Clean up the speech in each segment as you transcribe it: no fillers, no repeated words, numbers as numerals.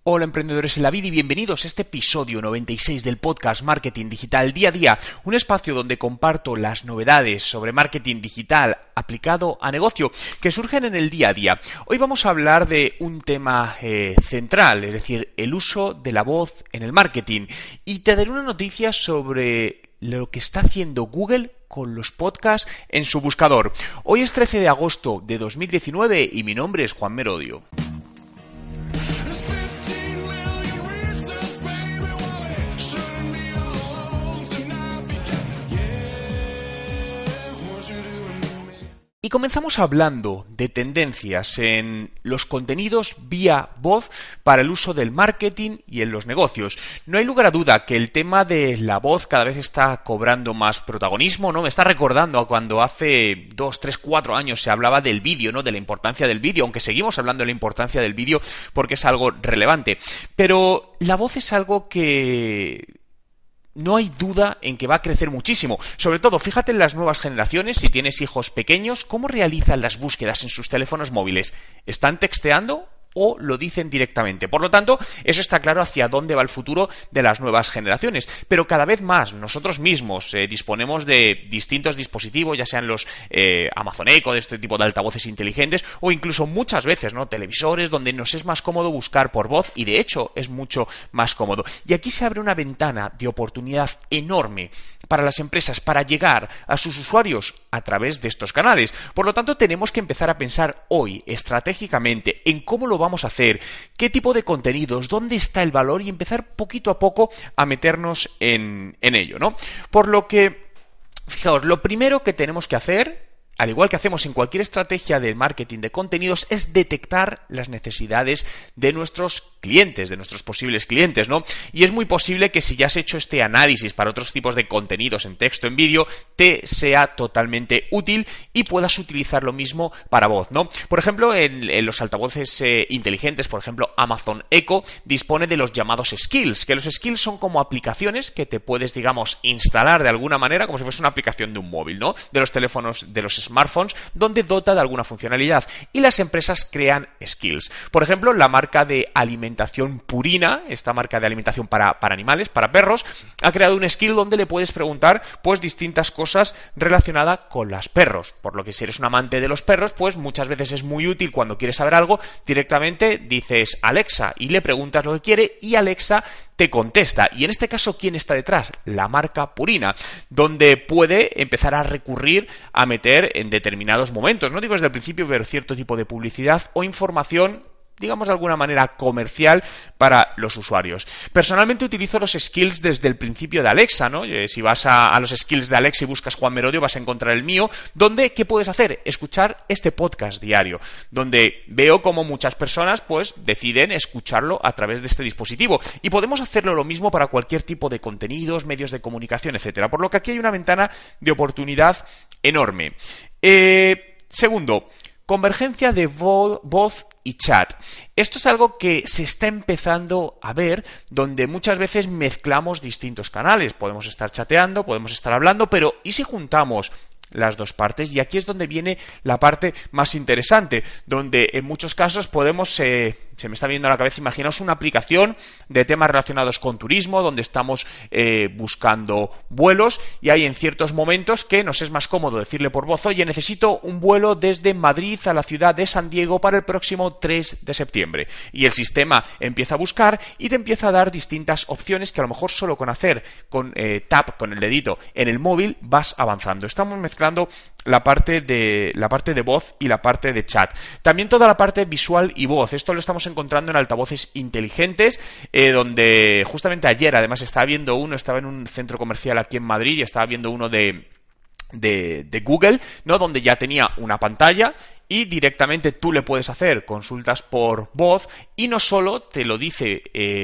Hola emprendedores en la vida y bienvenidos a este episodio 96 del podcast Marketing Digital Día a Día, un espacio donde comparto las novedades sobre marketing digital aplicado a negocio que surgen en el día a día. Hoy vamos a hablar de un tema central, es decir, el uso de la voz en el marketing, y te daré una noticia sobre lo que está haciendo Google con los podcasts en su buscador. Hoy es 13 de agosto de 2019 y mi nombre es Juan Merodio. Y comenzamos hablando de tendencias en los contenidos vía voz para el uso del marketing y en los negocios. No hay lugar a duda que el tema de la voz cada vez está cobrando más protagonismo, ¿no? Me está recordando a cuando hace 2, 3, 4 años se hablaba del vídeo, ¿no? De la importancia del vídeo, aunque seguimos hablando de la importancia del vídeo porque es algo relevante. Pero la voz es algo que no hay duda en que va a crecer muchísimo. Sobre todo, fíjate en las nuevas generaciones, si tienes hijos pequeños, ¿cómo realizan las búsquedas en sus teléfonos móviles? ¿Están texteando o lo dicen directamente? Por lo tanto, eso está claro hacia dónde va el futuro de las nuevas generaciones. Pero cada vez más nosotros mismos disponemos de distintos dispositivos, ya sean los Amazon Echo, de este tipo de altavoces inteligentes, o incluso muchas veces, ¿no?, televisores, donde nos es más cómodo buscar por voz, y de hecho es mucho más cómodo. Y aquí se abre una ventana de oportunidad enorme para las empresas para llegar a sus usuarios a través de estos canales. Por lo tanto, tenemos que empezar a pensar hoy estratégicamente en cómo lo vamos a hacer, qué tipo de contenidos, dónde está el valor, y empezar poquito a poco a meternos en ello, ¿no? Por lo que, fijaos, lo primero que tenemos que hacer, al igual que hacemos en cualquier estrategia de marketing de contenidos, es detectar las necesidades de nuestros clientes, de nuestros posibles clientes, ¿no? Y es muy posible que si ya has hecho este análisis para otros tipos de contenidos en texto, en vídeo, te sea totalmente útil y puedas utilizar lo mismo para voz, ¿no? Por ejemplo, en los altavoces inteligentes, por ejemplo, Amazon Echo dispone de los llamados skills, que los skills son como aplicaciones que te puedes, digamos, instalar de alguna manera, como si fuese una aplicación de un móvil, ¿no? De los teléfonos, de los smartphones, donde dota de alguna funcionalidad, y las empresas crean skills. Por ejemplo, la marca de alimentación Purina, esta marca de alimentación para animales, para perros, ha creado un skill donde le puedes preguntar pues distintas cosas relacionadas con los perros, por lo que si eres un amante de los perros, pues muchas veces es muy útil cuando quieres saber algo, directamente dices Alexa y le preguntas lo que quiere y Alexa te contesta. Y en este caso, ¿quién está detrás? La marca Purina, donde puede empezar a recurrir a meter en determinados momentos, no digo desde el principio, pero cierto tipo de publicidad o información, digamos de alguna manera comercial, para los usuarios. Personalmente utilizo los skills desde el principio de Alexa, ¿no? Si vas a los skills de Alexa y buscas Juan Merodio, vas a encontrar el mío, donde, ¿qué puedes hacer? Escuchar este podcast diario, donde veo como muchas personas pues deciden escucharlo a través de este dispositivo, y podemos hacerlo lo mismo para cualquier tipo de contenidos, medios de comunicación, etcétera. Por lo que aquí hay una ventana de oportunidad enorme. Segundo, convergencia de voz y chat. Esto es algo que se está empezando a ver, donde muchas veces mezclamos distintos canales. Podemos estar chateando, podemos estar hablando, pero ¿y si juntamos las dos partes? Y aquí es donde viene la parte más interesante, donde en muchos casos podemos, se me está viendo a la cabeza, imaginaos una aplicación de temas relacionados con turismo, donde estamos buscando vuelos, y hay en ciertos momentos que nos es más cómodo decirle por voz: oye, necesito un vuelo desde Madrid a la ciudad de San Diego para el próximo 3 de septiembre. Y el sistema empieza a buscar y te empieza a dar distintas opciones que a lo mejor solo con hacer con tap, con el dedito en el móvil, vas avanzando. Estamos mezclando la parte de voz y la parte de chat. También toda la parte visual y voz. Esto lo estamos encontrando en altavoces inteligentes, donde justamente ayer además estaba en un centro comercial aquí en Madrid y estaba viendo uno de Google, ¿no?, donde ya tenía una pantalla y directamente tú le puedes hacer consultas por voz, y no solo te lo dice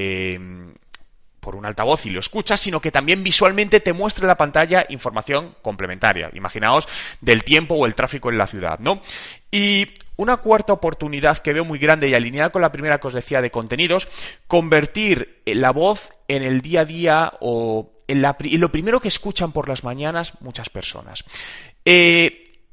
por un altavoz y lo escuchas, sino que también visualmente te muestra en la pantalla información complementaria. Imaginaos del tiempo o el tráfico en la ciudad, ¿no? Y una cuarta oportunidad que veo muy grande y alineada con la primera que os decía de contenidos, convertir la voz en el día a día o en lo primero que escuchan por las mañanas muchas personas.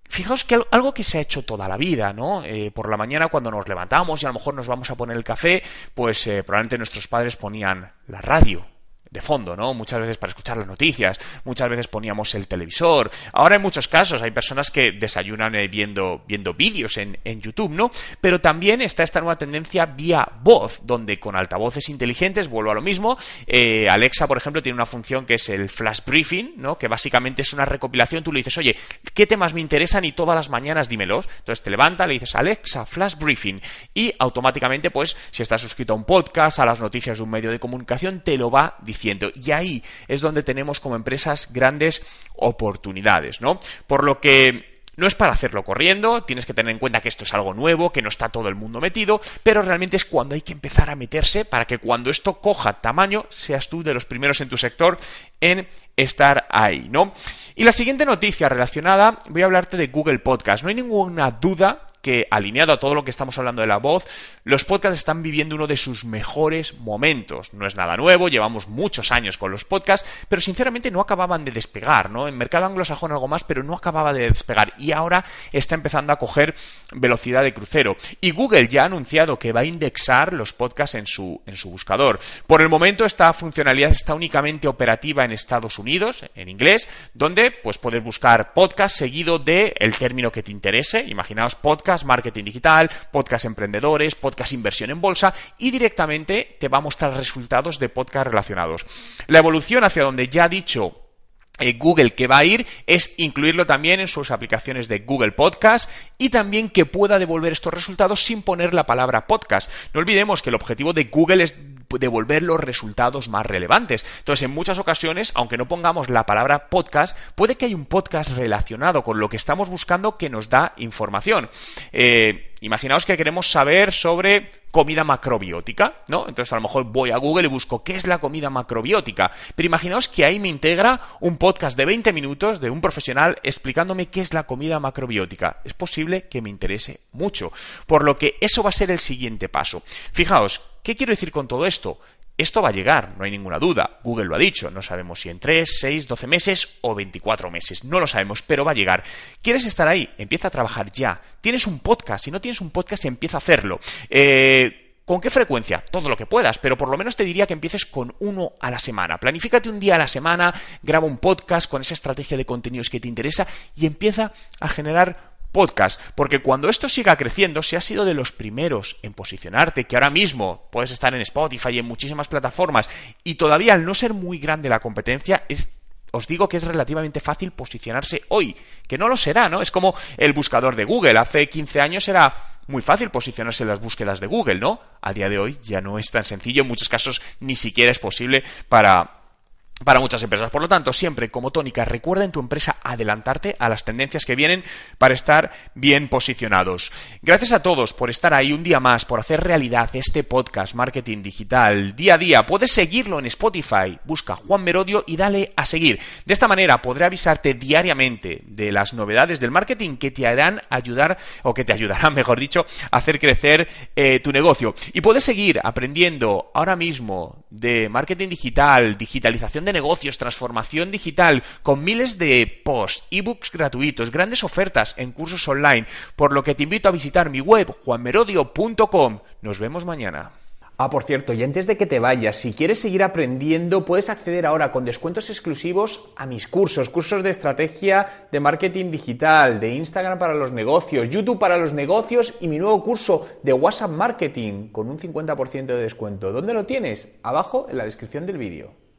Fijaos que algo que se ha hecho toda la vida, ¿no? Por la mañana cuando nos levantamos y a lo mejor nos vamos a poner el café, pues probablemente nuestros padres ponían la radio de fondo, ¿no? Muchas veces para escuchar las noticias, muchas veces poníamos el televisor. Ahora en muchos casos hay personas que desayunan viendo vídeos en YouTube, ¿no? Pero también está esta nueva tendencia vía voz, donde con altavoces inteligentes, vuelvo a lo mismo, Alexa, por ejemplo, tiene una función que es el flash briefing, ¿no? Que básicamente es una recopilación. Tú le dices, oye, ¿qué temas me interesan? Y todas las mañanas dímelos. Entonces te levanta, le dices, Alexa, flash briefing, y automáticamente, pues, si estás suscrito a un podcast, a las noticias de un medio de comunicación, te lo va diciendo. Y ahí es donde tenemos como empresas grandes oportunidades, ¿no? Por lo que no es para hacerlo corriendo, tienes que tener en cuenta que esto es algo nuevo, que no está todo el mundo metido, pero realmente es cuando hay que empezar a meterse para que cuando esto coja tamaño, seas tú de los primeros en tu sector en estar ahí, ¿no? Y la siguiente noticia relacionada, voy a hablarte de Google Podcast. No hay ninguna duda que, alineado a todo lo que estamos hablando de la voz, los podcasts están viviendo uno de sus mejores momentos. No es nada nuevo, llevamos muchos años con los podcasts, pero sinceramente no acababan de despegar, ¿no? En mercado anglosajón algo más, pero no acababa de despegar, y ahora está empezando a coger velocidad de crucero. Y Google ya ha anunciado que va a indexar los podcasts en su buscador. Por el momento esta funcionalidad está únicamente operativa en Estados Unidos, en inglés, donde pues puedes buscar podcast seguido de el término que te interese. Imaginaos podcast marketing digital, podcast emprendedores, podcast inversión en bolsa, y directamente te va a mostrar resultados de podcast relacionados. La evolución hacia donde ya ha dicho Google que va a ir es incluirlo también en sus aplicaciones de Google Podcast, y también que pueda devolver estos resultados sin poner la palabra podcast. No olvidemos que el objetivo de Google es devolver los resultados más relevantes. Entonces, en muchas ocasiones, aunque no pongamos la palabra podcast, puede que haya un podcast relacionado con lo que estamos buscando que nos da información. Imaginaos que queremos saber sobre comida macrobiótica, ¿no? Entonces a lo mejor voy a Google y busco ¿qué es la comida macrobiótica? Pero imaginaos que ahí me integra un podcast de 20 minutos de un profesional explicándome qué es la comida macrobiótica. Es posible que me interese mucho, por lo que eso va a ser el siguiente paso. Fijaos, ¿qué quiero decir con todo esto? Esto va a llegar, no hay ninguna duda. Google lo ha dicho, no sabemos si en 3, 6, 12 meses o 24 meses. No lo sabemos, pero va a llegar. ¿Quieres estar ahí? Empieza a trabajar ya. ¿Tienes un podcast? Si no tienes un podcast, empieza a hacerlo. ¿Con qué frecuencia? Todo lo que puedas, pero por lo menos te diría que empieces con uno a la semana. Planifícate un día a la semana, graba un podcast con esa estrategia de contenidos que te interesa y empieza a generar podcast, porque cuando esto siga creciendo, si has sido de los primeros en posicionarte, que ahora mismo puedes estar en Spotify y en muchísimas plataformas, y todavía al no ser muy grande la competencia, os digo que es relativamente fácil posicionarse hoy, que no lo será, ¿no? Es como el buscador de Google. Hace 15 años era muy fácil posicionarse en las búsquedas de Google, ¿no? A día de hoy ya no es tan sencillo, en muchos casos ni siquiera es posible para muchas empresas. Por lo tanto, siempre como tónica, recuerda en tu empresa adelantarte a las tendencias que vienen para estar bien posicionados. Gracias a todos por estar ahí un día más, por hacer realidad este podcast Marketing Digital día a día. Puedes seguirlo en Spotify, busca Juan Merodio y dale a seguir. De esta manera podré avisarte diariamente de las novedades del marketing que te harán ayudar, o que te ayudarán, mejor dicho, a hacer crecer tu negocio. Y puedes seguir aprendiendo ahora mismo de marketing digital, digitalización de negocios, transformación digital, con miles de posts, ebooks gratuitos, grandes ofertas en cursos online, por lo que te invito a visitar mi web juanmerodio.com. Nos vemos mañana. Por cierto, y antes de que te vayas, si quieres seguir aprendiendo, puedes acceder ahora con descuentos exclusivos a mis cursos de estrategia de marketing digital, de Instagram para los negocios, YouTube para los negocios y mi nuevo curso de WhatsApp Marketing con un 50% de descuento. ¿Dónde lo tienes? Abajo en la descripción del vídeo.